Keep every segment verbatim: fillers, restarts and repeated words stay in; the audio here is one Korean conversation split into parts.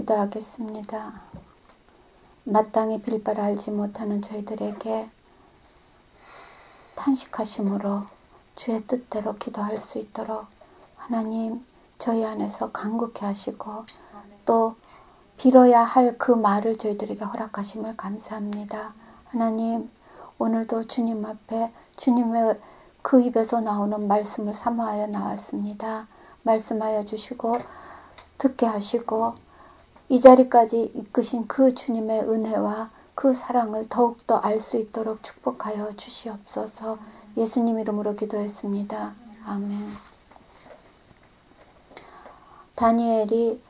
기도하겠습니다. 마땅히 빌바를 알지 못하는 저희들에게 탄식하심으로 주의 뜻대로 기도할 수 있도록 하나님 저희 안에서 간구케 하시고 또 빌어야 할 그 말을 저희들에게 허락하심을 감사합니다. 하나님 오늘도 주님 앞에 주님의 그 입에서 나오는 말씀을 사모하여 나왔습니다. 말씀하여 주시고 듣게 하시고 이 자리까지 이끄신 그 주님의 은혜와 그 사랑을 더욱더 알 수 있도록 축복하여 주시옵소서. 예수님 이름으로 기도했습니다. 아멘. 다니엘이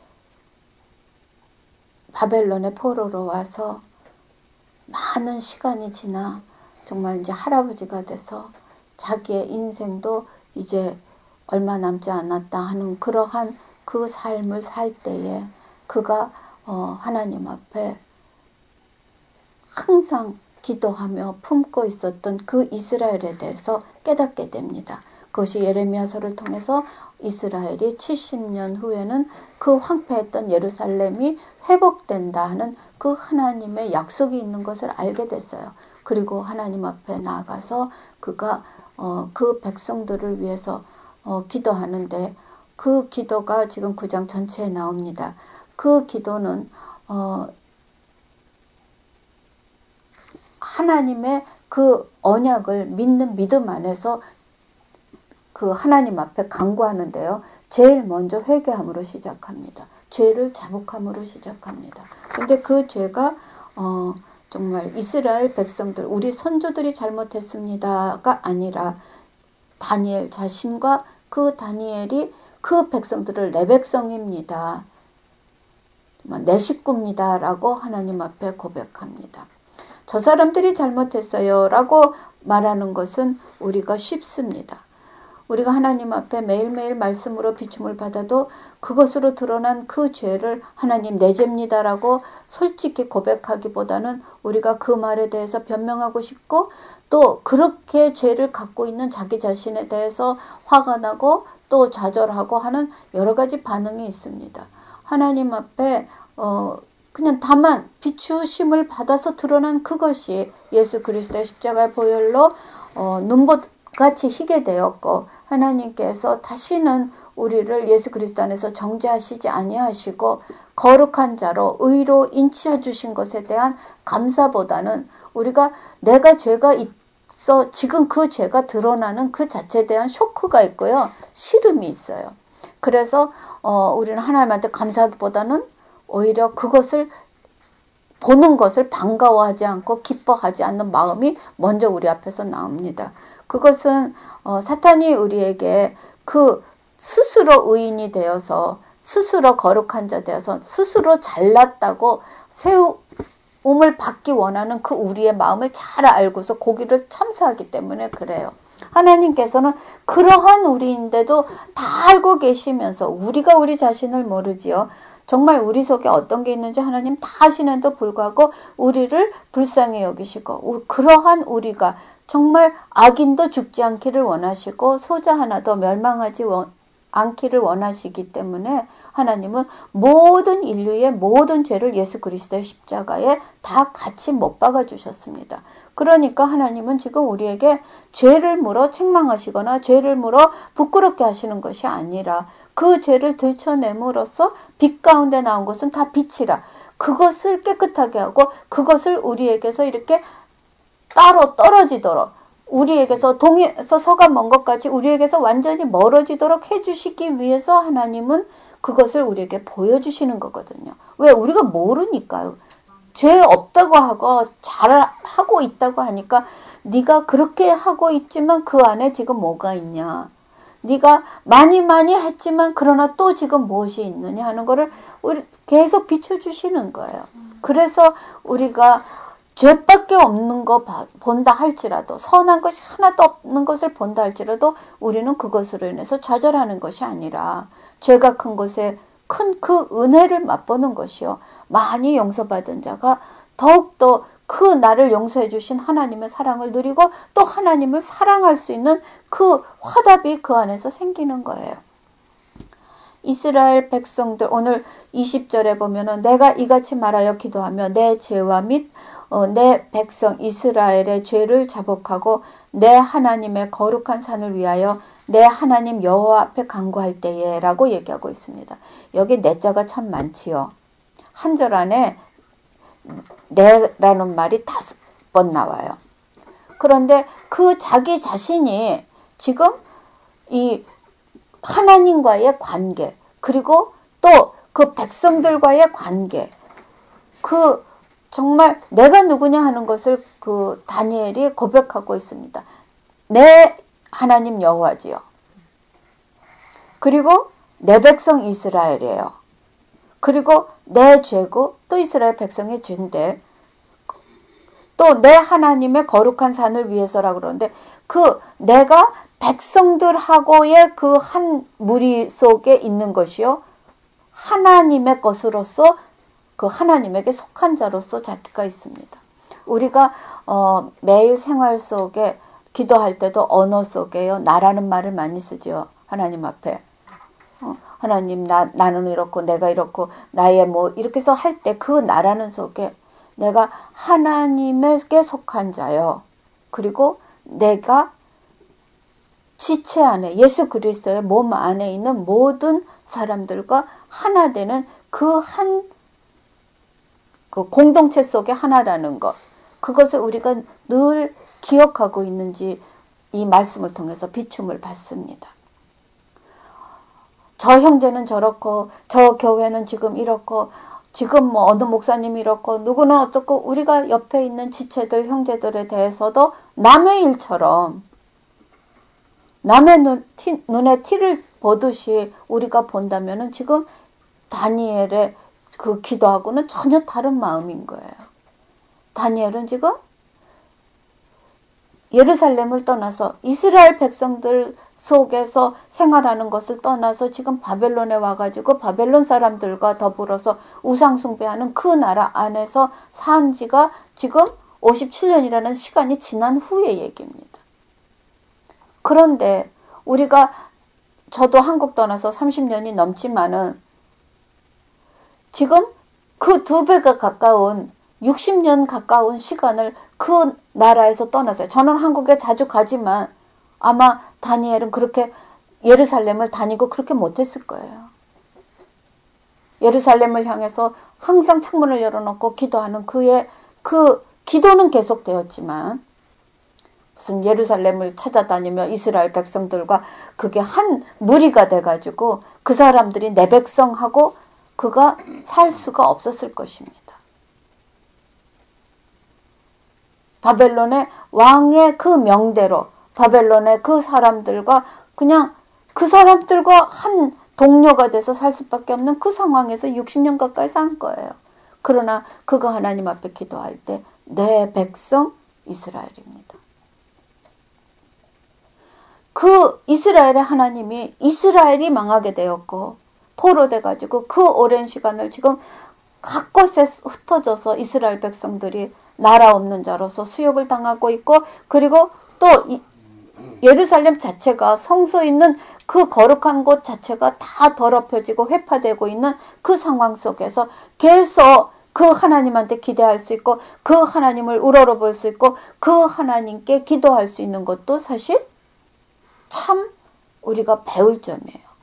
바벨론의 포로로 와서 많은 시간이 지나 정말 이제 할아버지가 돼서 자기의 인생도 이제 얼마 남지 않았다 하는 그러한 그 삶을 살 때에 그가 어 하나님 앞에 항상 기도하며 품고 있었던 그 이스라엘에 대해서 깨닫게 됩니다. 그것이 예레미야서를 통해서 이스라엘이 칠십 년 후에는 그 황폐했던 예루살렘이 회복된다 하는 그 하나님의 약속이 있는 것을 알게 됐어요. 그리고 하나님 앞에 나아가서 그가 어, 그 백성들을 위해서 어, 기도하는데 그 기도가 지금 구 장 전체에 나옵니다. 그 기도는 어, 하나님의 그 언약을 믿는 믿음 안에서 그 하나님 앞에 간구하는데요. 제일 먼저 회개함으로 시작합니다. 죄를 자복함으로 시작합니다. 근데 그 죄가 어, 정말 이스라엘 백성들, 우리 선조들이 잘못했습니다가 아니라 다니엘 자신과 그 다니엘이 그 백성들을 내 백성입니다. 내 식구입니다. 라고 하나님 앞에 고백합니다. 저 사람들이 잘못했어요. 라고 말하는 것은 우리가 쉽습니다. 우리가 하나님 앞에 매일매일 말씀으로 비춤을 받아도 그것으로 드러난 그 죄를 하나님 내 죄입니다. 라고 솔직히 고백하기보다는 우리가 그 말에 대해서 변명하고 싶고 또 그렇게 죄를 갖고 있는 자기 자신에 대해서 화가 나고 또 좌절하고 하는 여러 가지 반응이 있습니다. 하나님 앞에 어 그냥 다만 비추심을 받아서 드러난 그것이 예수 그리스도의 십자가의 보혈로 어, 눈보같이 희게 되었고 하나님께서 다시는 우리를 예수 그리스도 안에서 정죄하시지 아니하시고 거룩한 자로 의로 인치해 주신 것에 대한 감사보다는 우리가 내가 죄가 있어 지금 그 죄가 드러나는 그 자체에 대한 쇼크가 있고요. 싫음이 있어요. 그래서 어, 우리는 하나님한테 감사하기보다는 오히려 그것을 보는 것을 반가워하지 않고 기뻐하지 않는 마음이 먼저 우리 앞에서 나옵니다. 그것은 어, 사탄이 우리에게 그 스스로 의인이 되어서 스스로 거룩한 자 되어서 스스로 잘났다고 세움을 받기 원하는 그 우리의 마음을 잘 알고서 고기를 참수하기 때문에 그래요. 하나님께서는 그러한 우리인데도 다 알고 계시면서 우리가 우리 자신을 모르지요. 정말 우리 속에 어떤 게 있는지 하나님 다 아시는데도 불구하고 우리를 불쌍히 여기시고 그러한 우리가 정말 악인도 죽지 않기를 원하시고 소자 하나도 멸망하지 않기를 원하시기 때문에 하나님은 모든 인류의 모든 죄를 예수 그리스도의 십자가에 다 같이 못 박아 주셨습니다. 그러니까 하나님은 지금 우리에게 죄를 물어 책망하시거나 죄를 물어 부끄럽게 하시는 것이 아니라 그 죄를 들춰냄으로써 빛 가운데 나온 것은 다 빛이라 그것을 깨끗하게 하고 그것을 우리에게서 이렇게 따로 떨어지도록 우리에게서 동에서 서가 먼 것까지 우리에게서 완전히 멀어지도록 해주시기 위해서 하나님은 그것을 우리에게 보여주시는 거거든요. 왜? 우리가 모르니까요. 죄 없다고 하고 잘하고 있다고 하니까 네가 그렇게 하고 있지만 그 안에 지금 뭐가 있냐. 네가 많이 많이 했지만 그러나 또 지금 무엇이 있느냐 하는 거를 우리 계속 비춰주시는 거예요. 그래서 우리가 죄밖에 없는 거 본다 할지라도 선한 것이 하나도 없는 것을 본다 할지라도 우리는 그것으로 인해서 좌절하는 것이 아니라 죄가 큰 것에 큰 그 은혜를 맛보는 것이요. 많이 용서받은 자가 더욱더 그 나를 용서해 주신 하나님의 사랑을 누리고 또 하나님을 사랑할 수 있는 그 화답이 그 안에서 생기는 거예요. 이스라엘 백성들 오늘 이십 절에 보면은 내가 이같이 말하여 기도하며 내 죄와 및 어, 내 백성 이스라엘의 죄를 자복하고 내 하나님의 거룩한 산을 위하여 내 하나님 여호와 앞에 간구할 때에 라고 얘기하고 있습니다. 여기 내자가 참 많지요. 한 절 안에 내라는 말이 다섯 번 나와요. 그런데 그 자기 자신이 지금 이 하나님과의 관계, 그리고 또 그 백성들과의 관계, 그 정말 내가 누구냐 하는 것을 그 다니엘이 고백하고 있습니다. 내 하나님 여호와지요. 그리고 내 백성 이스라엘이에요. 그리고 내 죄고 또 이스라엘 백성의 죄인데 또 내 하나님의 거룩한 산을 위해서라 그러는데 그 내가 백성들하고의 그 한 무리 속에 있는 것이요. 하나님의 것으로서 그 하나님에게 속한 자로서 자기가 있습니다. 우리가 어, 매일 생활 속에 기도할 때도 언어 속에요. 나라는 말을 많이 쓰죠. 하나님 앞에. 어, 하나님 나, 나는 이렇고 내가 이렇고 나의 뭐 이렇게 해서 할 때 그 나라는 속에 내가 하나님에게 속한 자요. 그리고 내가 지체 안에 예수 그리스도의 몸 안에 있는 모든 사람들과 하나 되는 그 한 그 공동체 속의 하나라는 것. 그것을 우리가 늘 기억하고 있는지 이 말씀을 통해서 비춤을 받습니다. 저 형제는 저렇고 저 교회는 지금 이렇고 지금 뭐 어느 목사님이 이렇고 누구는 어떻고 우리가 옆에 있는 지체들 형제들에 대해서도 남의 일처럼 남의 눈, 티, 눈에 티를 보듯이 우리가 본다면은 지금 다니엘의 그 기도하고는 전혀 다른 마음인 거예요. 다니엘은 지금 예루살렘을 떠나서 이스라엘 백성들 속에서 생활하는 것을 떠나서 지금 바벨론에 와가지고 바벨론 사람들과 더불어서 우상숭배하는 그 나라 안에서 산 지가 지금 오십칠 년이라는 시간이 지난 후의 얘기입니다. 그런데 우리가 저도 한국 떠나서 삼십 년이 넘지만은 지금 그 두 배가 가까운 육십 년 가까운 시간을 그 나라에서 떠났어요. 저는 한국에 자주 가지만 아마 다니엘은 그렇게 예루살렘을 다니고 그렇게 못했을 거예요. 예루살렘을 향해서 항상 창문을 열어놓고 기도하는 그의 그 기도는 계속되었지만 무슨 예루살렘을 찾아다니며 이스라엘 백성들과 그게 한 무리가 돼가지고 그 사람들이 내 백성하고 그가 살 수가 없었을 것입니다. 바벨론의 왕의 그 명대로 바벨론의 그 사람들과 그냥 그 사람들과 한 동료가 돼서 살 수밖에 없는 그 상황에서 육십 년 가까이 산 거예요. 그러나 그가 하나님 앞에 기도할 때 내 백성 이스라엘입니다. 그 이스라엘의 하나님이 이스라엘이 망하게 되었고 포로돼 가지고 그 오랜 시간을 지금 각곳에 흩어져서 이스라엘 백성들이 나라 없는 자로서 수욕을 당하고 있고 그리고 또 예루살렘 자체가 성소 있는 그 거룩한 곳 자체가 다 더럽혀지고 회파되고 있는 그 상황 속에서 계속 그 하나님한테 기대할 수 있고 그 하나님을 우러러볼 수 있고 그 하나님께 기도할 수 있는 것도 사실 참 우리가 배울 점이에요.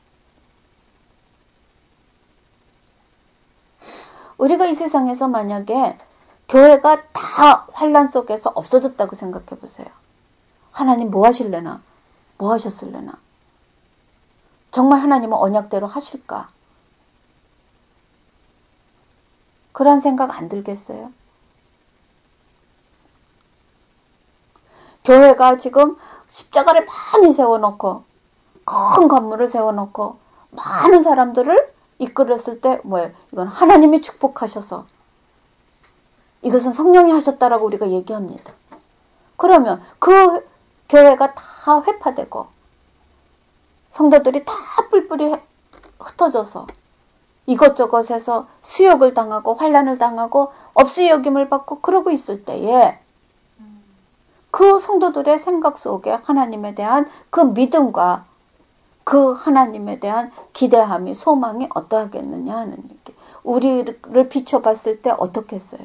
우리가 이 세상에서 만약에 교회가 다 환란 속에서 없어졌다고 생각해 보세요. 하나님 뭐 하실래나? 뭐 하셨을래나? 정말 하나님은 언약대로 하실까? 그런 생각 안 들겠어요? 교회가 지금 십자가를 많이 세워놓고 큰 건물을 세워놓고 많은 사람들을 이끌었을 때 뭐예요? 이건 하나님이 축복하셔서 이것은 성령이 하셨다라고 우리가 얘기합니다. 그러면 그 교회가 다 회파되고 성도들이 다 뿔뿔이 흩어져서 이것저것에서 수욕을 당하고 환난을 당하고 없이 여김을 받고 그러고 있을 때에 그 성도들의 생각 속에 하나님에 대한 그 믿음과 그 하나님에 대한 기대함이 소망이 어떠하겠느냐 하는 얘기. 우리를 비춰봤을 때 어떻겠어요?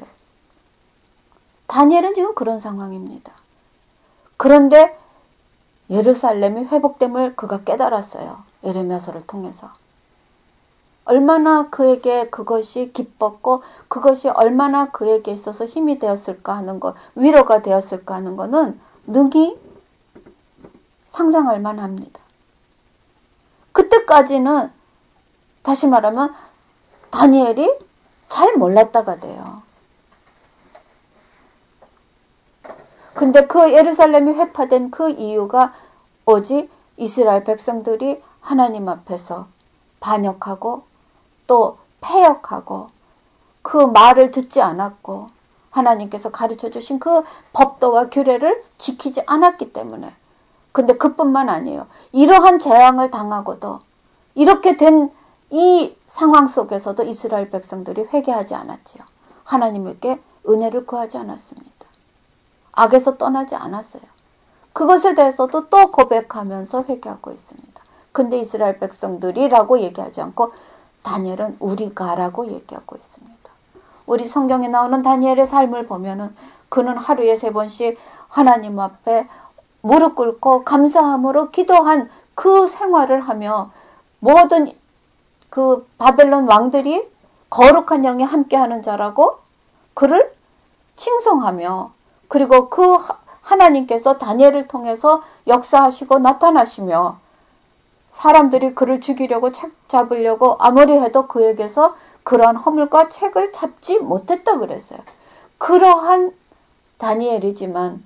다니엘은 지금 그런 상황입니다. 그런데 예루살렘이 회복됨을 그가 깨달았어요. 예레미야서를 통해서. 얼마나 그에게 그것이 기뻤고 그것이 얼마나 그에게 있어서 힘이 되었을까 하는 것, 위로가 되었을까 하는 것은 능히 상상할 만합니다. 그때까지는 다시 말하면 다니엘이 잘 몰랐다가 돼요. 근데 그 예루살렘이 회파된 그 이유가 오직 이스라엘 백성들이 하나님 앞에서 반역하고 또 패역하고 그 말을 듣지 않았고 하나님께서 가르쳐 주신 그 법도와 규례를 지키지 않았기 때문에. 근데 그뿐만 아니에요. 이러한 재앙을 당하고도 이렇게 된 이 상황 속에서도 이스라엘 백성들이 회개하지 않았지요. 하나님께 은혜를 구하지 않았습니다. 악에서 떠나지 않았어요. 그것에 대해서도 또 고백하면서 회개하고 있습니다. 근데 이스라엘 백성들이라고 얘기하지 않고 다니엘은 우리가라고 얘기하고 있습니다. 우리 성경에 나오는 다니엘의 삶을 보면은 그는 하루에 세 번씩 하나님 앞에 무릎 꿇고 감사함으로 기도한 그 생활을 하며 모든 그 바벨론 왕들이 거룩한 영이 함께하는 자라고 그를 칭송하며 그리고 그 하나님께서 다니엘을 통해서 역사하시고 나타나시며 사람들이 그를 죽이려고 책 잡으려고 아무리 해도 그에게서 그러한 허물과 책을 잡지 못했다 그랬어요. 그러한 다니엘이지만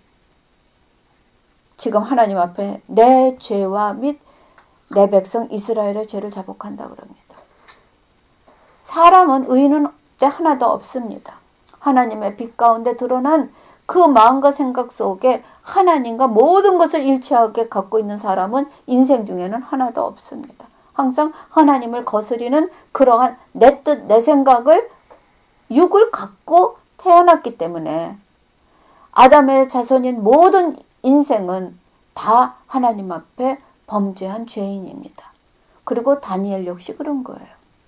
지금 하나님 앞에 내 죄와 및 내 백성 이스라엘의 죄를 자복한다 그럽니다. 사람은 의인은 때 하나도 없습니다. 하나님의 빛 가운데 드러난 그 마음과 생각 속에 하나님과 모든 것을 일치하게 갖고 있는 사람은 인생 중에는 하나도 없습니다. 항상 하나님을 거스리는 그러한 내 뜻, 내 생각을 육을 갖고 태어났기 때문에 아담의 자손인 모든 인생은 다 하나님 앞에 범죄한 죄인입니다. 그리고 다니엘 역시 그런 거예요.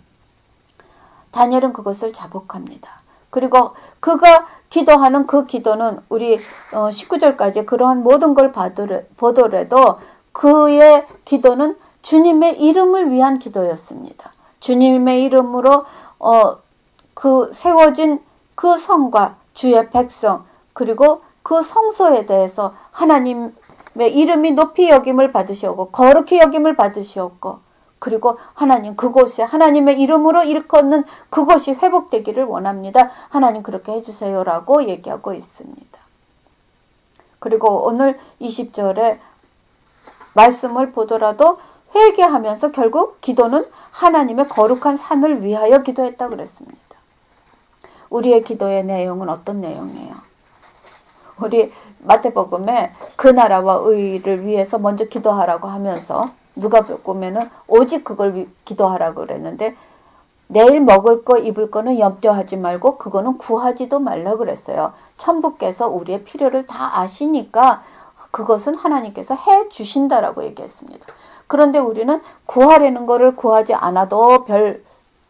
다니엘은 그것을 자복합니다. 그리고 그가 기도하는 그 기도는 우리 십구 절까지 그러한 모든 걸 보더라도 그의 기도는 주님의 이름을 위한 기도였습니다. 주님의 이름으로 어, 그 세워진 그 성과 주의 백성 그리고 그 성소에 대해서 하나님의 이름이 높이 여김을 받으시었고 거룩히 여김을 받으시었고 그리고 하나님 그곳에 하나님의 이름으로 일컫는 그것이 회복되기를 원합니다. 하나님 그렇게 해주세요라고 얘기하고 있습니다. 그리고 오늘 이십 절에 말씀을 보더라도 회개하면서 결국 기도는 하나님의 거룩한 산을 위하여 기도했다 그랬습니다. 우리의 기도의 내용은 어떤 내용이에요? 우리 마태복음에 그 나라와 의를 위해서 먼저 기도하라고 하면서 누가복음에는 오직 그걸 기도하라고 그랬는데 내일 먹을 거 입을 거는 염려하지 말고 그거는 구하지도 말라 그랬어요. 천부께서 우리의 필요를 다 아시니까 그것은 하나님께서 해 주신다라고 얘기했습니다. 그런데 우리는 구하려는 거를 구하지 않아도 별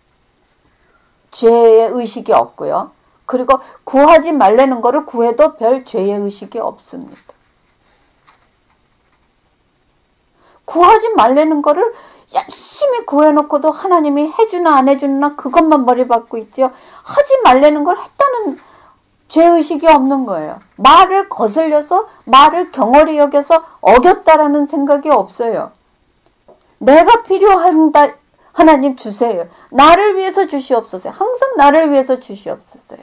죄의 의식이 없고요. 그리고 구하지 말라는 거를 구해도 별 죄의 의식이 없습니다. 구하지 말라는 거를 열심히 구해놓고도 하나님이 해주나 안 해주나 그것만 머리 박고 있지요. 하지 말라는 걸 했다는 죄의식이 없는 거예요. 말을 거슬려서 말을 경홀히 여겨서 어겼다라는 생각이 없어요. 내가 필요한다 하나님 주세요. 나를 위해서 주시옵소서. 항상 나를 위해서 주시옵소서.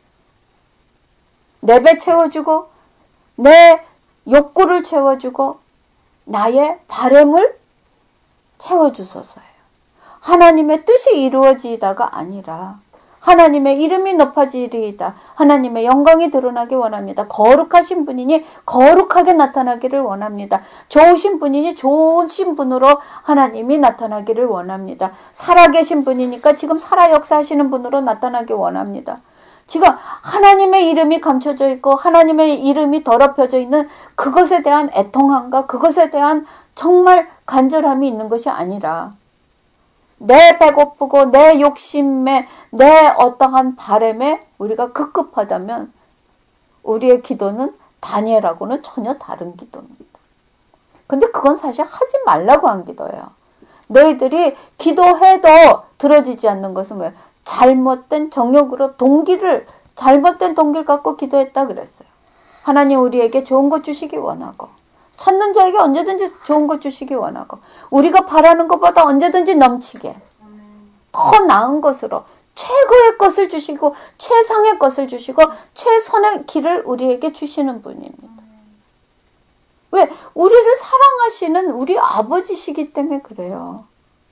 내 배 채워주고 내 욕구를 채워주고 나의 바램을 채워주소서요. 하나님의 뜻이 이루어지다가 아니라 하나님의 이름이 높아지리이다. 하나님의 영광이 드러나기 원합니다. 거룩하신 분이니 거룩하게 나타나기를 원합니다. 좋으신 분이니 좋으신 분으로 하나님이 나타나기를 원합니다. 살아계신 분이니까 지금 살아 역사하시는 분으로 나타나기 원합니다. 지금 하나님의 이름이 감춰져 있고 하나님의 이름이 더럽혀져 있는 그것에 대한 애통함과 그것에 대한 정말 간절함이 있는 것이 아니라 내 배고프고 내 욕심에 내 어떠한 바람에 우리가 급급하다면 우리의 기도는 다니엘하고는 전혀 다른 기도입니다. 근데 그건 사실 하지 말라고 한 기도예요. 너희들이 기도해도 들어지지 않는 것은 뭐예요? 잘못된 정욕으로 동기를 잘못된 동기를 갖고 기도했다 그랬어요. 하나님 우리에게 좋은 것 주시기 원하고 찾는 자에게 언제든지 좋은 것 주시기 원하고 우리가 바라는 것보다 언제든지 넘치게 더 나은 것으로 최고의 것을 주시고 최상의 것을 주시고 최선의 길을 우리에게 주시는 분입니다. 왜? 우리를 사랑하시는 우리 아버지시기 때문에 그래요.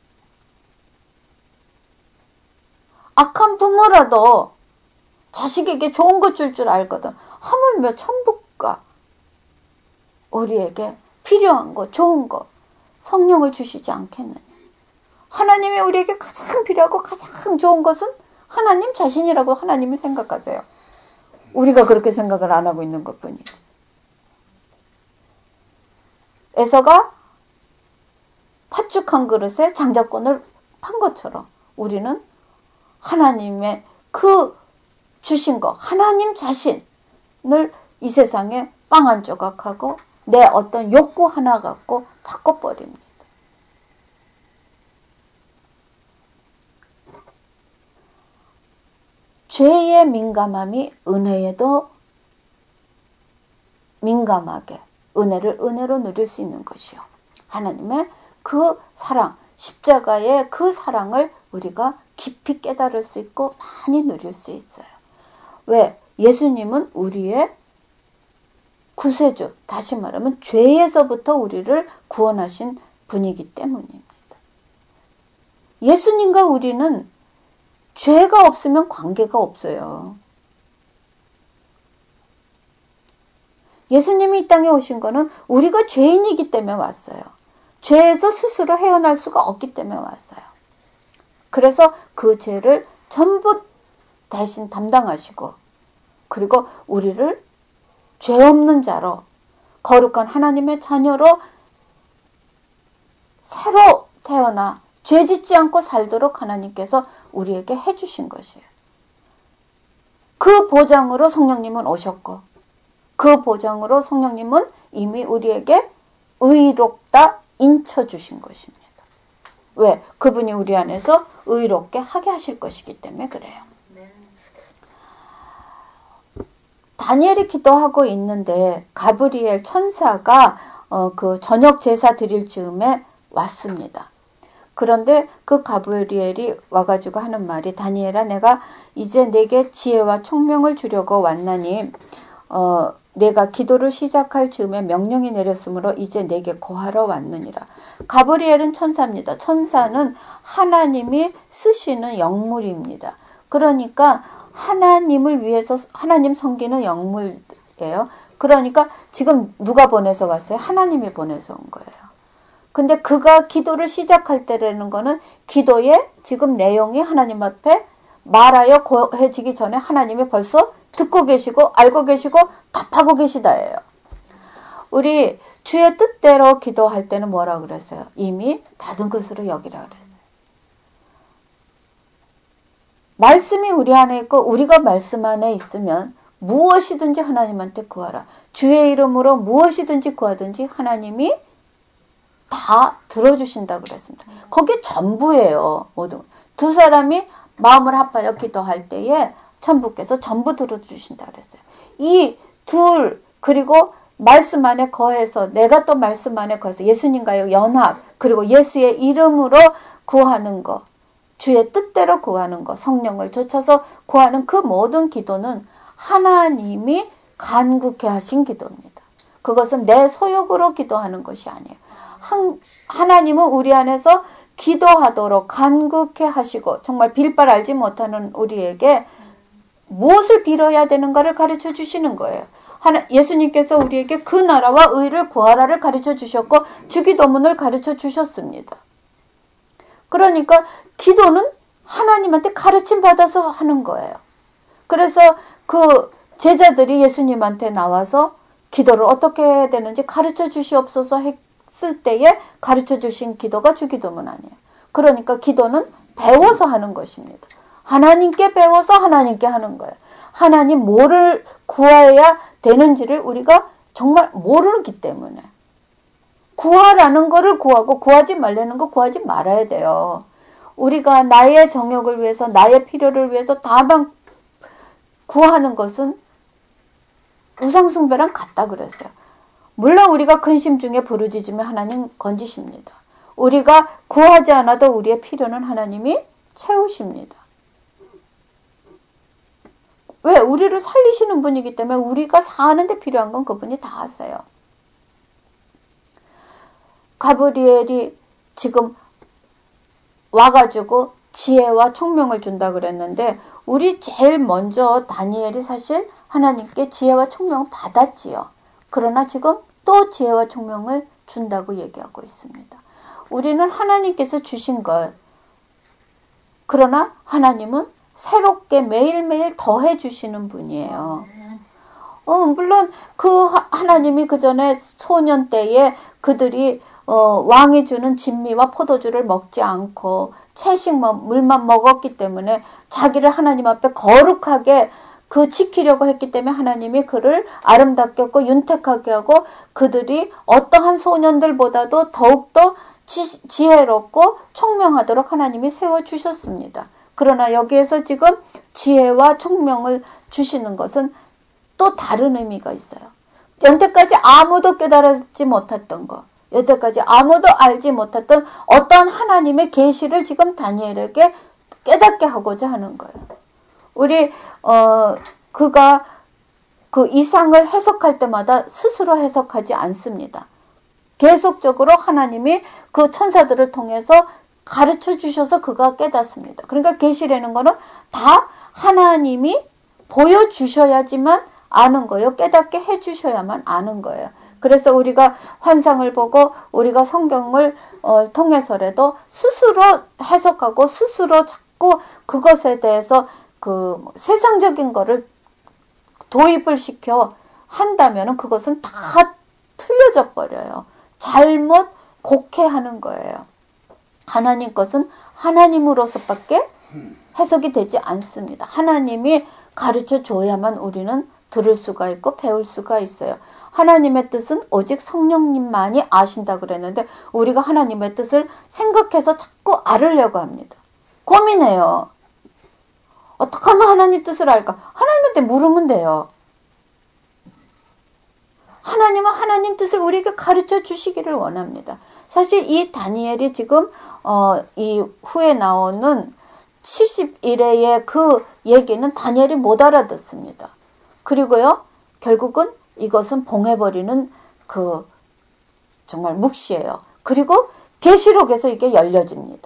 악한 부모라도 자식에게 좋은 것 줄 줄 알거든. 하물며 천국과 우리에게 필요한 거, 좋은 거, 성령을 주시지 않겠느냐. 하나님이 우리에게 가장 필요하고 가장 좋은 것은 하나님 자신이라고 하나님이 생각하세요. 우리가 그렇게 생각을 안 하고 있는 것뿐이지. 에서가 팥죽 한 그릇에 장자권을 판 것처럼 우리는 하나님의 그 주신 거, 하나님 자신을 이 세상에 빵 한 조각하고 내 어떤 욕구 하나 갖고 바꿔버립니다. 죄의 민감함이 은혜에도 민감하게 은혜를 은혜로 누릴 수 있는 것이요. 하나님의 그 사랑, 십자가의 그 사랑을 우리가 깊이 깨달을 수 있고 많이 누릴 수 있어요. 왜? 예수님은 우리의 구세주, 다시 말하면 죄에서부터 우리를 구원하신 분이기 때문입니다. 예수님과 우리는 죄가 없으면 관계가 없어요. 예수님이 이 땅에 오신 거는 우리가 죄인이기 때문에 왔어요. 죄에서 스스로 헤어날 수가 없기 때문에 왔어요. 그래서 그 죄를 전부 대신 담당하시고 그리고 우리를 죄 없는 자로 거룩한 하나님의 자녀로 새로 태어나 죄 짓지 않고 살도록 하나님께서 우리에게 해주신 것이에요. 그 보장으로 성령님은 오셨고 그 보장으로 성령님은 이미 우리에게 의롭다 인쳐주신 것입니다. 왜? 그분이 우리 안에서 의롭게 하게 하실 것이기 때문에 그래요. 네. 다니엘이 기도하고 있는데 가브리엘 천사가 어, 그 저녁 제사 드릴 즈음에 왔습니다. 그런데 그 가브리엘이 와가지고 하는 말이 다니엘아 내가 이제 내게 지혜와 총명을 주려고 왔나니 어, 내가 기도를 시작할 즈음에 명령이 내렸으므로 이제 내게 고하러 왔느니라. 가브리엘은 천사입니다. 천사는 하나님이 쓰시는 영물입니다. 그러니까 하나님을 위해서 하나님 섬기는 영물이에요. 그러니까 지금 누가 보내서 왔어요? 하나님이 보내서 온 거예요. 근데 그가 기도를 시작할 때라는 거는 기도의 지금 내용이 하나님 앞에 말하여 고해지기 전에 하나님이 벌써 듣고 계시고 알고 계시고 답하고 계시다예요. 우리 주의 뜻대로 기도할 때는 뭐라 그랬어요? 이미 받은 것으로 여기라 그랬어요. 말씀이 우리 안에 있고 우리가 말씀 안에 있으면 무엇이든지 하나님한테 구하라. 주의 이름으로 무엇이든지 구하든지 하나님이 다 들어주신다 그랬습니다. 그게 전부예요. 모두. 두 사람이 마음을 합하여 기도할 때에 천부께서 전부 들어주신다 그랬어요. 이 둘 그리고 말씀 안에 거해서 내가 또 말씀 안에 거해서 예수님과의 연합 그리고 예수의 이름으로 구하는 거 주의 뜻대로 구하는 거 성령을 좇아서 구하는 그 모든 기도는 하나님이 간극해 하신 기도입니다. 그것은 내 소욕으로 기도하는 것이 아니에요. 한, 하나님은 우리 안에서 기도하도록 간극해 하시고 정말 빌바를 알지 못하는 우리에게 무엇을 빌어야 되는가를 가르쳐 주시는 거예요. 하나, 예수님께서 우리에게 그 나라와 의를 구하라를 가르쳐 주셨고 주기도문을 가르쳐 주셨습니다. 그러니까 기도는 하나님한테 가르침 받아서 하는 거예요. 그래서 그 제자들이 예수님한테 나와서 기도를 어떻게 해야 되는지 가르쳐 주시옵소서 했을 때에 가르쳐 주신 기도가 주기도문 아니에요. 그러니까 기도는 배워서 하는 것입니다. 하나님께 배워서 하나님께 하는 거예요. 하나님 뭐를 구해야 되는지를 우리가 정말 모르기 때문에 구하라는 거를 구하고 구하지 말라는 거 구하지 말아야 돼요. 우리가 나의 정욕을 위해서 나의 필요를 위해서 다만 구하는 것은 우상숭배랑 같다 그랬어요. 물론 우리가 근심 중에 부르짖으면 하나님 건지십니다. 우리가 구하지 않아도 우리의 필요는 하나님이 채우십니다. 왜? 우리를 살리시는 분이기 때문에 우리가 사는데 필요한 건 그분이 다 하세요. 가브리엘이 지금 와가지고 지혜와 총명을 준다 그랬는데 우리 제일 먼저 다니엘이 사실 하나님께 지혜와 총명을 받았지요. 그러나 지금 또 지혜와 총명을 준다고 얘기하고 있습니다. 우리는 하나님께서 주신 것, 그러나 하나님은 새롭게 매일매일 더해 주시는 분이에요. 어, 물론 그 하나님이 그 전에 소년 때에 그들이 어, 왕이 주는 진미와 포도주를 먹지 않고 채식 물만 먹었기 때문에 자기를 하나님 앞에 거룩하게 그 지키려고 했기 때문에 하나님이 그를 아름답게 하고 윤택하게 하고 그들이 어떠한 소년들보다도 더욱더 지, 지혜롭고 총명하도록 하나님이 세워주셨습니다. 그러나 여기에서 지금 지혜와 총명을 주시는 것은 또 다른 의미가 있어요. 여태까지 아무도 깨달지 못했던 것, 여태까지 아무도 알지 못했던 어떤 하나님의 계시를 지금 다니엘에게 깨닫게 하고자 하는 거예요. 우리 어 그가 그 이상을 해석할 때마다 스스로 해석하지 않습니다. 계속적으로 하나님이 그 천사들을 통해서 가르쳐 주셔서 그가 깨닫습니다. 그러니까 계시라는 거는 다 하나님이 보여주셔야지만 아는 거예요. 깨닫게 해주셔야만 아는 거예요. 그래서 우리가 환상을 보고 우리가 성경을 어, 통해서라도 스스로 해석하고 스스로 자꾸 그것에 대해서 그 세상적인 거를 도입을 시켜 한다면 그것은 다 틀려져 버려요. 잘못 곡해하는 거예요. 하나님 것은 하나님으로서밖에 해석이 되지 않습니다. 하나님이 가르쳐 줘야만 우리는 들을 수가 있고 배울 수가 있어요. 하나님의 뜻은 오직 성령님만이 아신다 그랬는데 우리가 하나님의 뜻을 생각해서 자꾸 알으려고 합니다. 고민해요. 어떻게 하면 하나님 뜻을 알까? 하나님한테 물으면 돼요. 하나님은 하나님 뜻을 우리에게 가르쳐 주시기를 원합니다. 사실 이 다니엘이 지금 어, 이 후에 나오는 칠십 일회의 그 얘기는 다니엘이 못 알아듣습니다. 그리고요, 결국은 이것은 봉해버리는 그 정말 묵시예요. 그리고 계시록에서 이게 열려집니다.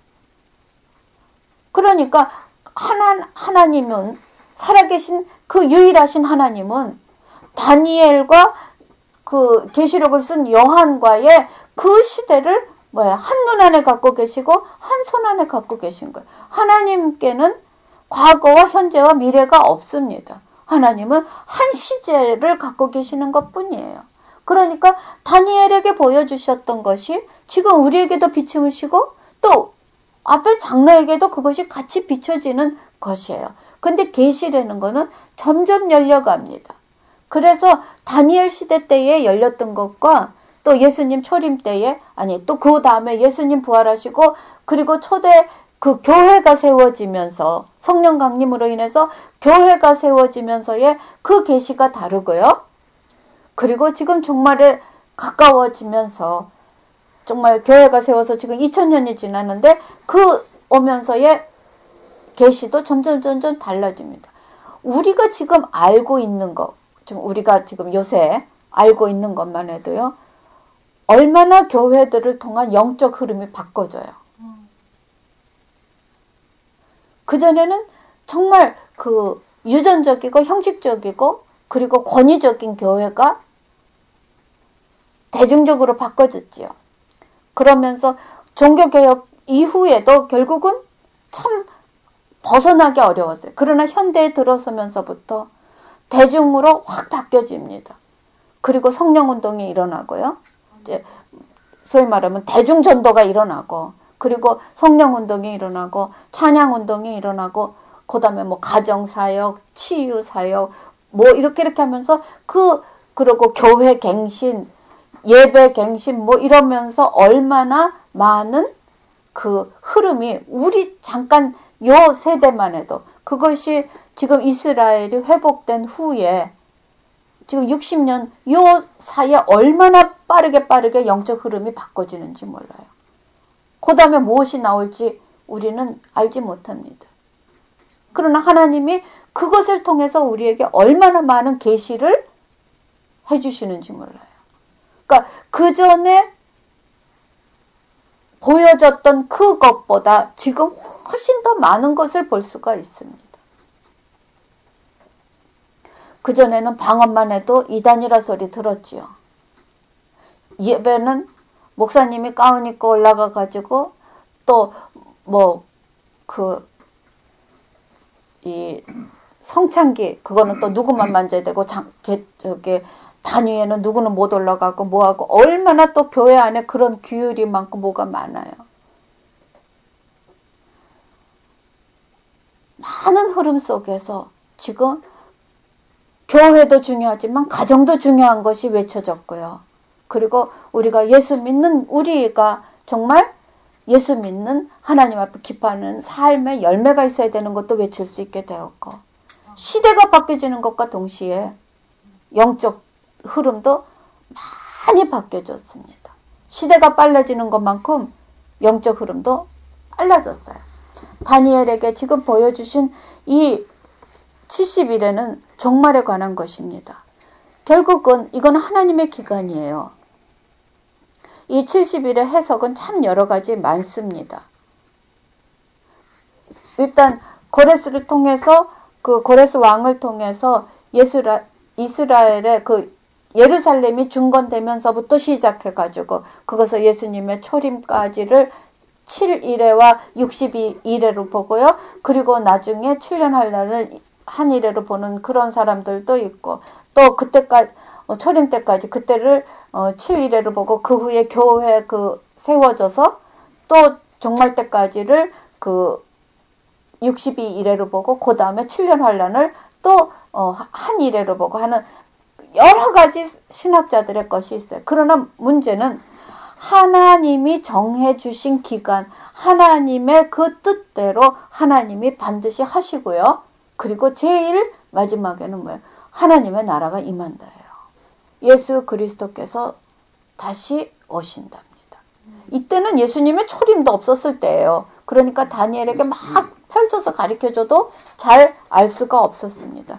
그러니까 하나, 하나님은 살아계신 그 유일하신 하나님은 다니엘과 그 계시록을 쓴 요한과의 그 시대를 뭐야 한눈 안에 갖고 계시고 한 손 안에 갖고 계신 거예요. 하나님께는 과거와 현재와 미래가 없습니다. 하나님은 한 시제를 갖고 계시는 것뿐이에요. 그러니까 다니엘에게 보여주셨던 것이 지금 우리에게도 비추시고 또 앞에 장로에게도 그것이 같이 비춰지는 것이에요. 근데 계시라는 거는 점점 열려갑니다. 그래서 다니엘 시대 때에 열렸던 것과 또 예수님 초림 때에 아니 또 그 다음에 예수님 부활하시고 그리고 초대 그 교회가 세워지면서 성령 강림으로 인해서 교회가 세워지면서의 그 계시가 다르고요. 그리고 지금 종말에 가까워지면서 정말 교회가 세워서 지금 이천 년이 지났는데 그 오면서의 계시도 점점 점점 달라집니다. 우리가 지금 알고 있는 것, 지금 우리가 지금 요새 알고 있는 것만 해도요. 얼마나 교회들을 통한 영적 흐름이 바꿔져요. 그전에는 정말 그 유전적이고 형식적이고 그리고 권위적인 교회가 대중적으로 바꿔졌지요. 그러면서 종교개혁 이후에도 결국은 참 벗어나기 어려웠어요. 그러나 현대에 들어서면서부터 대중으로 확 바뀌어집니다. 그리고 성령운동이 일어나고요. 이제 소위 말하면 대중전도가 일어나고, 그리고 성령운동이 일어나고, 찬양운동이 일어나고, 그 다음에 뭐 가정사역, 치유사역, 뭐 이렇게 이렇게 하면서 그, 그리고 교회 갱신, 예배 갱신 뭐 이러면서 얼마나 많은 그 흐름이 우리 잠깐 요 세대만 해도, 그것이 지금 이스라엘이 회복된 후에 지금 육십 년 요 사이에 얼마나 빠르게 빠르게 영적 흐름이 바꿔지는지 몰라요. 그 다음에 무엇이 나올지 우리는 알지 못합니다. 그러나 하나님이 그것을 통해서 우리에게 얼마나 많은 계시를 해주시는지 몰라요. 그러니까 그 전에 보여졌던 그것보다 지금 훨씬 더 많은 것을 볼 수가 있습니다. 그전에는 방언만 해도 이단이라 소리 들었지요. 예배는 목사님이 가운 입고 올라가 가지고 또 뭐 그 이 성찬기 그거는 또 누구만 만져야 되고 장, 저기 단위에는 누구는 못 올라가고 뭐하고 얼마나 또 교회 안에 그런 규율이 많고 뭐가 많아요. 많은 흐름 속에서 지금 교회도 중요하지만 가정도 중요한 것이 외쳐졌고요. 그리고 우리가 예수 믿는 우리가 정말 예수 믿는 하나님 앞에 기뻐하는 삶의 열매가 있어야 되는 것도 외칠 수 있게 되었고, 시대가 바뀌어지는 것과 동시에 영적 흐름도 많이 바뀌어졌습니다. 시대가 빨라지는 것만큼 영적 흐름도 빨라졌어요. 다니엘에게 지금 보여주신 이 칠십 일에는 종말에 관한 것입니다. 결국은 이건 하나님의 기간이에요. 이 칠십 일의 해석은 참 여러 가지 많습니다. 일단 고레스를 통해서 그 고레스 왕을 통해서 예수라, 이스라엘의 그 예루살렘이 중건되면서부터 시작해가지고 그것을 예수님의 초림까지를 칠 일회와 육십이 일회로 보고요. 그리고 나중에 칠 년 한란을 한 일회로 보는 그런 사람들도 있고, 또 그때까지 초림 때까지 그때를 칠 일회로 보고 그 후에 교회 그 세워져서 또 종말 때까지를 그 육십이 일회로 보고 그 다음에 칠 년 환란을 또 한 일회로 보고 하는 여러 가지 신학자들의 것이 있어요. 그러나 문제는 하나님이 정해주신 기간, 하나님의 그 뜻대로 하나님이 반드시 하시고요. 그리고 제일 마지막에는 뭐예요? 하나님의 나라가 임한다예요. 예수 그리스도께서 다시 오신답니다. 이때는 예수님의 초림도 없었을 때예요. 그러니까 다니엘에게 막 펼쳐서 가르쳐줘도 잘 알 수가 없었습니다.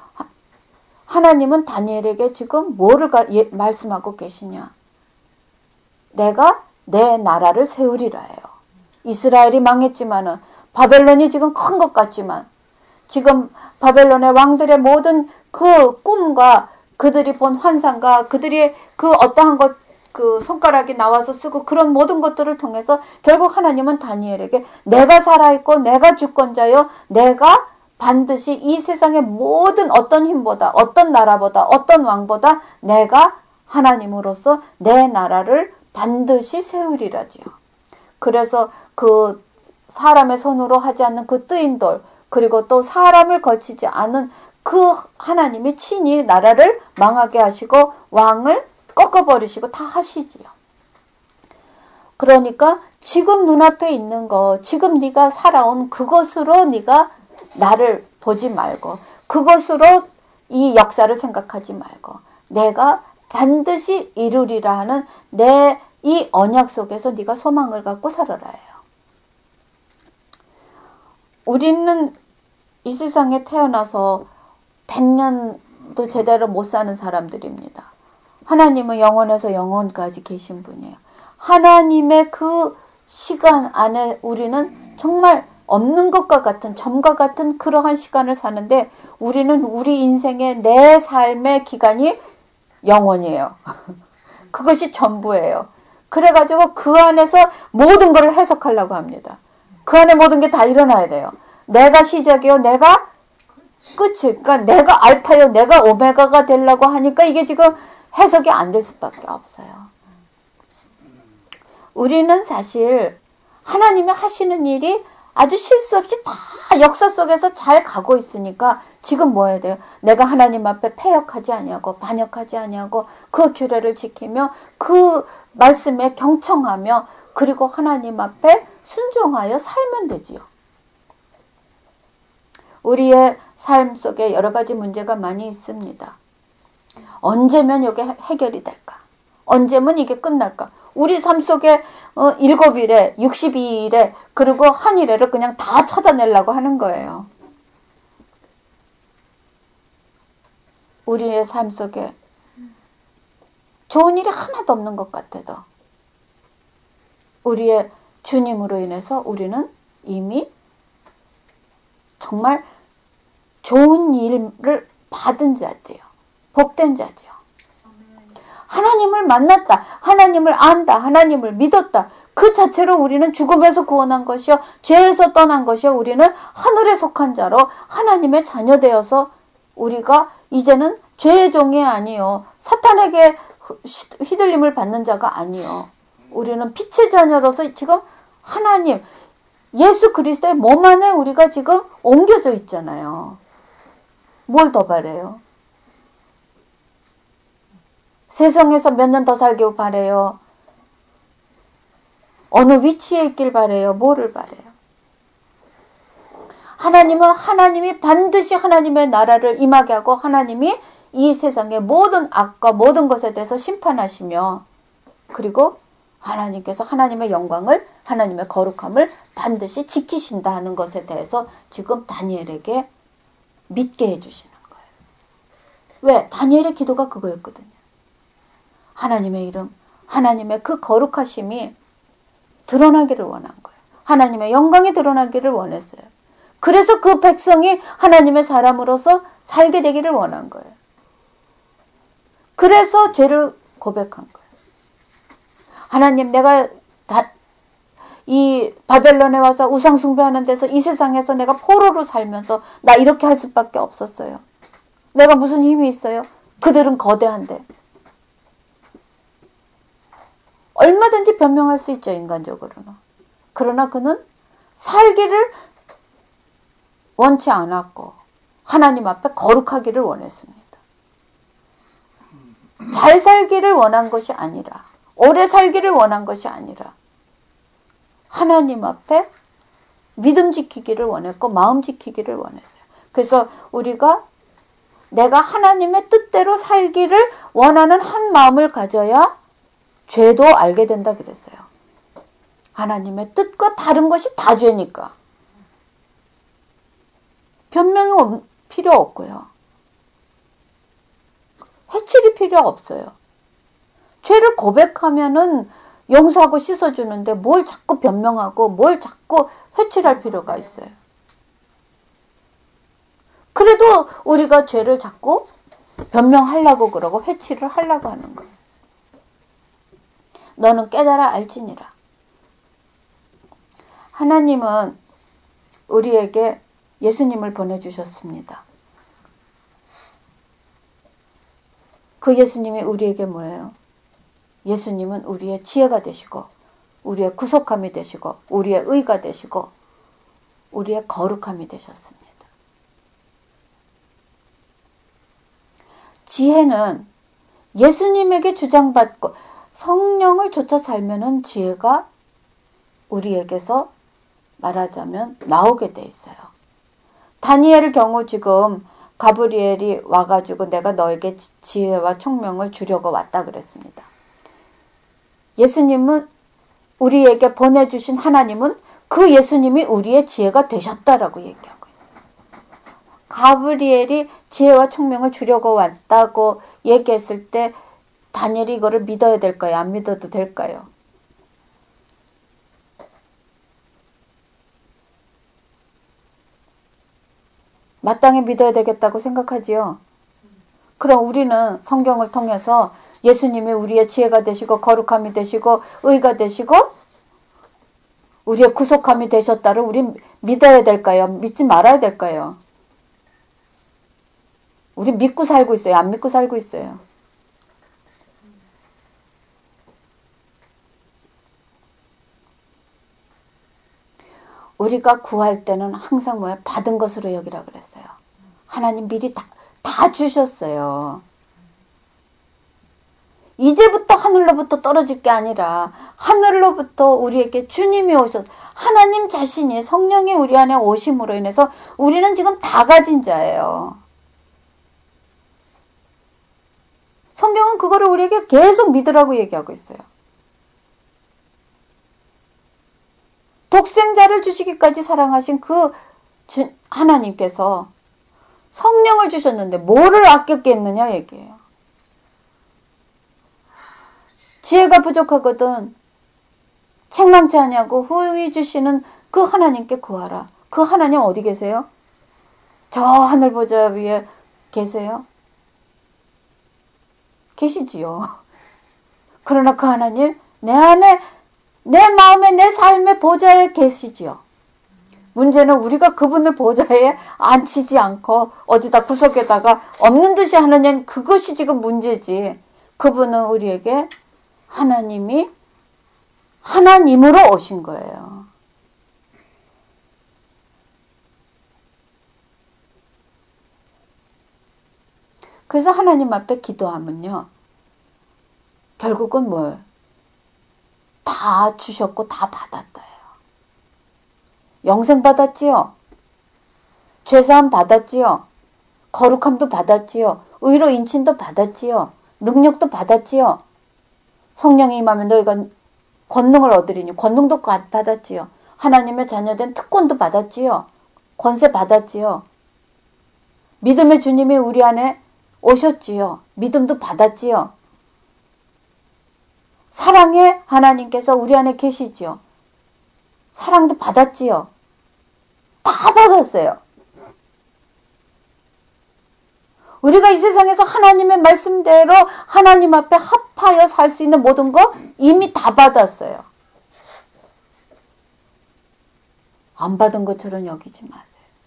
하나님은 다니엘에게 지금 뭐를 가, 예, 말씀하고 계시냐? 내가 내 나라를 세우리라 해요. 이스라엘이 망했지만은 바벨론이 지금 큰 것 같지만 지금 바벨론의 왕들의 모든 그 꿈과 그들이 본 환상과 그들이 그 어떠한 것, 그 손가락이 나와서 쓰고 그런 모든 것들을 통해서 결국 하나님은 다니엘에게 내가 살아있고 내가 주권자요, 내가 반드시 이 세상의 모든 어떤 힘보다, 어떤 나라보다, 어떤 왕보다 내가 하나님으로서 내 나라를 반드시 세우리라지요. 그래서 그 사람의 손으로 하지 않는 그 뜨인돌, 그리고 또 사람을 거치지 않은 그 하나님이 친히 나라를 망하게 하시고 왕을 꺾어버리시고 다 하시지요. 그러니까 지금 눈앞에 있는 거, 지금 네가 살아온 그것으로 네가 나를 보지 말고 그것으로 이 역사를 생각하지 말고 내가 반드시 이루리라 하는 내 이 언약 속에서 네가 소망을 갖고 살아라 해요. 우리는 이 세상에 태어나서 백 년도 제대로 못 사는 사람들입니다. 하나님은 영원에서 영원까지 계신 분이에요. 하나님의 그 시간 안에 우리는 정말 없는 것과 같은, 점과 같은 그러한 시간을 사는데 우리는 우리 인생의 내 삶의 기간이 영원이에요. 그것이 전부예요. 그래가지고 그 안에서 모든 것을 해석하려고 합니다. 그 안에 모든 게 다 일어나야 돼요. 내가 시작이요, 내가 끝이, 그러니까 내가 알파요, 내가 오메가가 되려고 하니까 이게 지금 해석이 안 될 수밖에 없어요. 우리는 사실 하나님이 하시는 일이 아주 실수 없이 다 역사 속에서 잘 가고 있으니까 지금 뭐 해야 돼요? 내가 하나님 앞에 패역하지 아니하고 반역하지 아니하고 그 규례를 지키며 그 말씀에 경청하며 그리고 하나님 앞에 순종하여 살면 되지요. 우리의 삶 속에 여러 가지 문제가 많이 있습니다. 언제면 이게 해결이 될까? 언제면 이게 끝날까? 우리 삶 속에 어, 일곱 일에 육십이 일에 그리고 한 일에를 그냥 다 찾아내려고 하는 거예요. 우리의 삶 속에 좋은 일이 하나도 없는 것 같아도 우리의 주님으로 인해서 우리는 이미 정말 좋은 일을 받은 자지요. 복된 자지요. 하나님을 만났다. 하나님을 안다. 하나님을 믿었다. 그 자체로 우리는 죽음에서 구원한 것이요. 죄에서 떠난 것이요. 우리는 하늘에 속한 자로 하나님의 자녀 되어서 우리가 이제는 죄의 종이 아니요. 사탄에게 휘둘림을 받는 자가 아니요. 우리는 빛의 자녀로서 지금 하나님, 예수 그리스도의 몸 안에 우리가 지금 옮겨져 있잖아요. 뭘 더 바래요? 세상에서 몇 년 더 살길 바래요? 어느 위치에 있길 바래요? 뭐를 바래요? 하나님은 하나님이 반드시 하나님의 나라를 임하게 하고 하나님이 이 세상의 모든 악과 모든 것에 대해서 심판하시며 그리고 하나님께서 하나님의 영광을 하나님의 거룩함을 반드시 지키신다 하는 것에 대해서 지금 다니엘에게 믿게 해주시는 거예요. 왜? 다니엘의 기도가 그거였거든요. 하나님의 이름, 하나님의 그 거룩하심이 드러나기를 원한 거예요. 하나님의 영광이 드러나기를 원했어요. 그래서 그 백성이 하나님의 사람으로서 살게 되기를 원한 거예요. 그래서 죄를 고백한 거예요. 하나님, 내가 다, 이 바벨론에 와서 우상 숭배하는 데서 이 세상에서 내가 포로로 살면서 나 이렇게 할 수밖에 없었어요. 내가 무슨 힘이 있어요? 그들은 거대한데. 얼마든지 변명할 수 있죠, 인간적으로는. 그러나 그는 살기를 원치 않았고 하나님 앞에 거룩하기를 원했습니다. 잘 살기를 원한 것이 아니라 오래 살기를 원한 것이 아니라 하나님 앞에 믿음 지키기를 원했고 마음 지키기를 원했어요. 그래서 우리가 내가 하나님의 뜻대로 살기를 원하는 한 마음을 가져야 죄도 알게 된다 그랬어요. 하나님의 뜻과 다른 것이 다 죄니까. 변명이 필요 없고요. 해칠이 필요 없어요. 죄를 고백하면은 용서하고 씻어주는데 뭘 자꾸 변명하고 뭘 자꾸 회칠할 필요가 있어요. 그래도 우리가 죄를 자꾸 변명하려고 그러고 회칠을 하려고 하는 거예요. 너는 깨달아 알지니라. 하나님은 우리에게 예수님을 보내주셨습니다. 그 예수님이 우리에게 뭐예요? 예수님은 우리의 지혜가 되시고 우리의 구속함이 되시고 우리의 의가 되시고 우리의 거룩함이 되셨습니다. 지혜는 예수님에게 주장받고 성령을 쫓아 살면은 지혜가 우리에게서 말하자면 나오게 돼 있어요. 다니엘 경우 지금 가브리엘이 와가지고 내가 너에게 지혜와 총명을 주려고 왔다 그랬습니다. 예수님은 우리에게 보내주신 하나님은 그 예수님이 우리의 지혜가 되셨다라고 얘기하고 있어요. 가브리엘이 지혜와 총명을 주려고 왔다고 얘기했을 때 다니엘이 이거를 믿어야 될까요? 안 믿어도 될까요? 마땅히 믿어야 되겠다고 생각하지요. 그럼 우리는 성경을 통해서 예수님이 우리의 지혜가 되시고 거룩함이 되시고 의가 되시고 우리의 구속함이 되셨다를 우리 믿어야 될까요? 믿지 말아야 될까요? 우리 믿고 살고 있어요? 안 믿고 살고 있어요? 우리가 구할 때는 항상 뭐야? 받은 것으로 여기라 그랬어요. 하나님 미리 다, 다 주셨어요. 이제부터 하늘로부터 떨어질 게 아니라 하늘로부터 우리에게 주님이 오셔서 하나님 자신이 성령이 우리 안에 오심으로 인해서 우리는 지금 다 가진 자예요. 성경은 그거를 우리에게 계속 믿으라고 얘기하고 있어요. 독생자를 주시기까지 사랑하신 그 주, 하나님께서 성령을 주셨는데 뭐를 아꼈겠느냐 얘기해요. 지혜가 부족하거든 책망치 아니하고 후히 주시는 그 하나님께 구하라. 그 하나님 어디 계세요? 저 하늘 보좌 위에 계세요? 계시지요. 그러나 그 하나님 내 안에 내 마음에 내 삶의 보좌에 계시지요. 문제는 우리가 그분을 보좌에 앉히지 않고 어디다 구석에다가 없는 듯이 하느냐는 그것이 지금 문제지. 그분은 우리에게 하나님이 하나님으로 오신 거예요. 그래서 하나님 앞에 기도하면요. 결국은 뭐예요? 다 주셨고 다 받았다요. 영생 받았지요. 죄사함 받았지요. 거룩함도 받았지요. 의로 인친도 받았지요. 능력도 받았지요. 성령이 임하면 너희가 권능을 얻으리니 권능도 받았지요. 하나님의 자녀된 특권도 받았지요. 권세 받았지요. 믿음의 주님이 우리 안에 오셨지요. 믿음도 받았지요. 사랑의 하나님께서 우리 안에 계시지요. 사랑도 받았지요. 다 받았어요. 우리가 이 세상에서 하나님의 말씀대로 하나님 앞에 합하여 살 수 있는 모든 거 이미 다 받았어요. 안 받은 것처럼 여기지 마세요.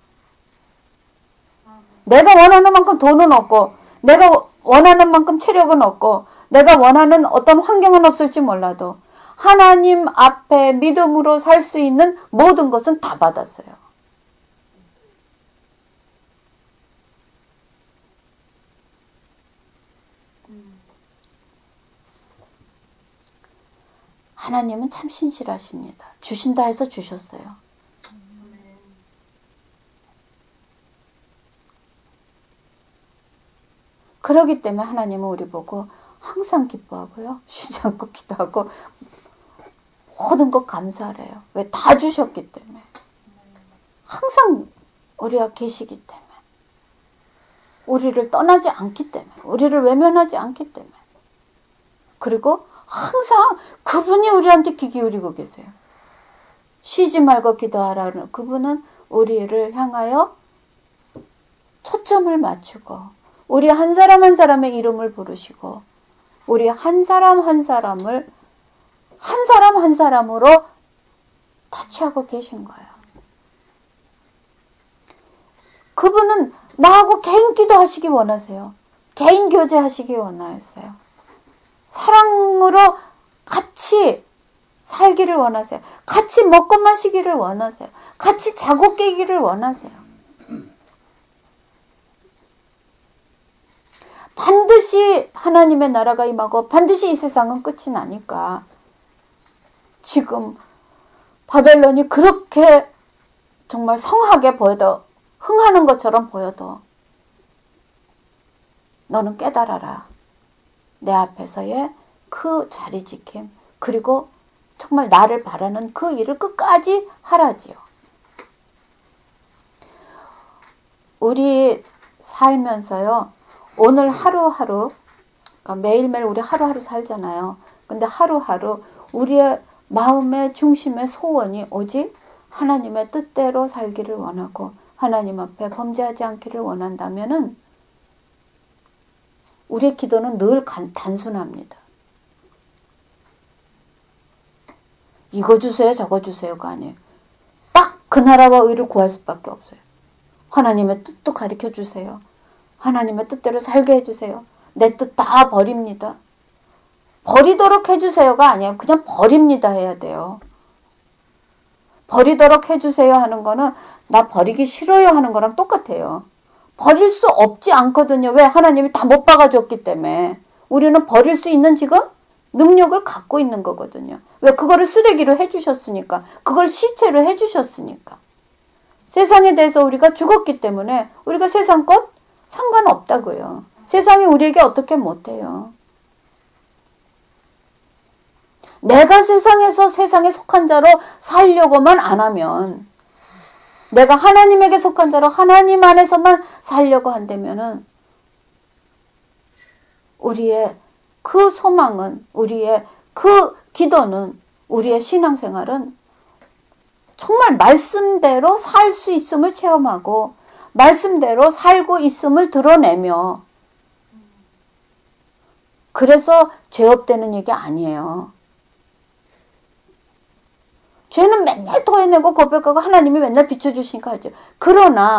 내가 원하는 만큼 돈은 없고 내가 원하는 만큼 체력은 없고 내가 원하는 어떤 환경은 없을지 몰라도 하나님 앞에 믿음으로 살 수 있는 모든 것은 다 받았어요. 하나님은 참 신실하십니다. 주신다 해서 주셨어요. 그러기 때문에 하나님은 우리 보고 항상 기뻐하고요. 쉬지 않고 기도하고 모든 것 감사하래요. 왜? 다 주셨기 때문에. 항상 우리가 계시기 때문에. 우리를 떠나지 않기 때문에. 우리를 외면하지 않기 때문에. 그리고 항상 그분이 우리한테 귀 기울이고 계세요. 쉬지 말고 기도하라는 그분은 우리를 향하여 초점을 맞추고 우리 한 사람 한 사람의 이름을 부르시고 우리 한 사람 한 사람을 한 사람 한 사람으로 터치하고 계신 거예요. 그분은 나하고 개인 기도하시기 원하세요. 개인 교제하시기 원하세요. 사랑으로 같이 살기를 원하세요. 같이 먹고 마시기를 원하세요. 같이 자고 깨기를 원하세요. 반드시 하나님의 나라가 임하고 반드시 이 세상은 끝이 나니까 지금 바벨론이 그렇게 정말 성하게 보여도 흥하는 것처럼 보여도 너는 깨달아라. 내 앞에서의 그 자리 지킴 그리고 정말 나를 바라는 그 일을 끝까지 하라지요. 우리 살면서요. 오늘 하루하루 그러니까 매일매일 우리 하루하루 살잖아요. 근데 하루하루 우리의 마음의 중심의 소원이 오직 하나님의 뜻대로 살기를 원하고 하나님 앞에 범죄하지 않기를 원한다면은 우리의 기도는 늘 단순합니다. 이거 주세요 저거 주세요가 아니에요. 딱 그 나라와 의를 구할 수밖에 없어요. 하나님의 뜻도 가르쳐 주세요. 하나님의 뜻대로 살게 해주세요. 내 뜻 다 버립니다. 버리도록 해주세요가 아니에요. 그냥 버립니다 해야 돼요. 버리도록 해주세요 하는 거는 나 버리기 싫어요 하는 거랑 똑같아요. 버릴 수 없지 않거든요. 왜? 하나님이 다 못 박아줬기 때문에. 우리는 버릴 수 있는 지금 능력을 갖고 있는 거거든요. 왜? 그거를 쓰레기로 해주셨으니까. 그걸 시체로 해주셨으니까. 세상에 대해서 우리가 죽었기 때문에 우리가 세상 것 상관없다고요. 세상이 우리에게 어떻게 못해요. 내가 세상에서 세상에 속한 자로 살려고만 안 하면, 내가 하나님에게 속한 자로 하나님 안에서만 살려고 한다면은 우리의 그 소망은, 우리의 그 기도는, 우리의 신앙생활은 정말 말씀대로 살 수 있음을 체험하고 말씀대로 살고 있음을 드러내며, 그래서 죄 없다는 얘기 아니에요. 죄는 맨날 토해내고 고백하고 하나님이 맨날 비춰주시니까 하죠. 그러나